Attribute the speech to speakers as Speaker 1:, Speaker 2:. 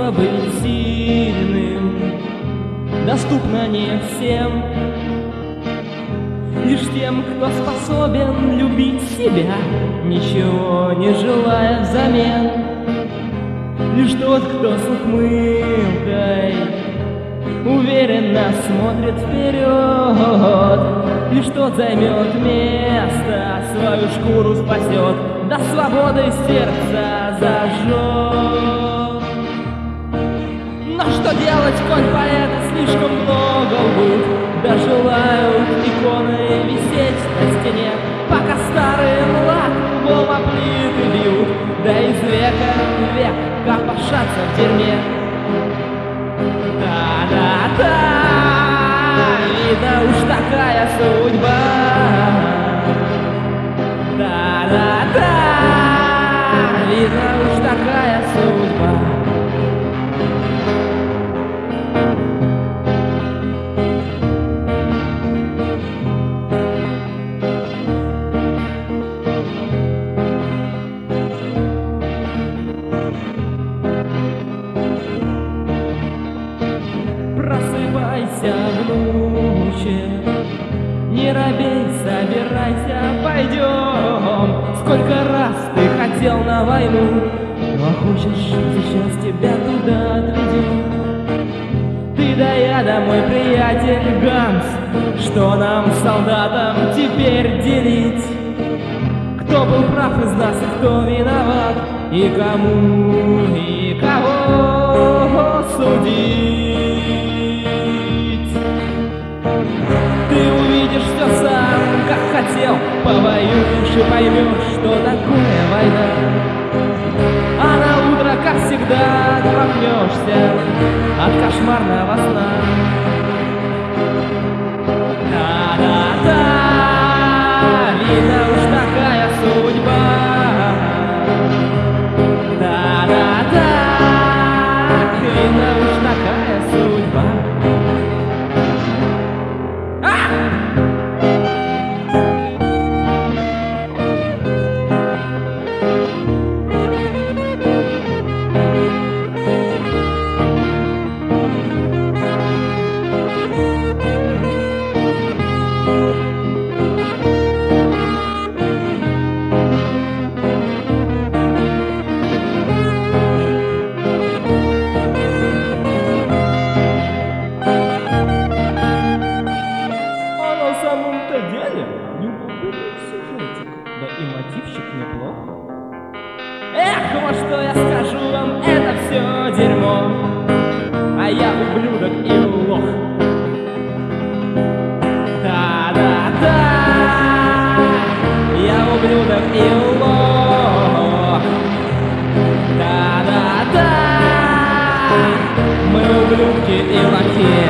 Speaker 1: Искусство быть сильным доступно не всем, лишь тем, кто способен любить себя, ничего не желая взамен. Лишь тот, кто с ухмылкой уверенно смотрит вперед, лишь тот займет место, свою шкуру спасет, до свободы сердца зажжет. Но что делать, коль поэта слишком много лгут, да желают иконы висеть на стене, пока старым лаком об плиты бьют, да из века в век копошатся в дерьме. Да-да-да, видно уж такая судьба. Да-да-да, видно уж такая судьба. Просыпайся, внучек, не робей, собирайся, пойдем. Сколько раз ты хотел на войну, ну а хочешь, сейчас тебя туда отведем. Ты да я, да мой приятель Ганс, что нам, солдатам, теперь делить? Кто был прав из нас и кто виноват, и кому, и кого судить? Ты увидишь все сам, как хотел, повоюешь и поймешь, что такое война. А на утро, как всегда, проснешься от кошмарного сна. Да-да-да, видно уж такая судьба. Да-да-да, видно уж такая судьба. Любопытный сюжетик, да и мотивчик неплох. Эх, вот что я скажу вам, это все дерьмо, а я ублюдок и лох. Да-да-да, я ублюдок и лох. Да-да-да, мы ублюдки и лохи.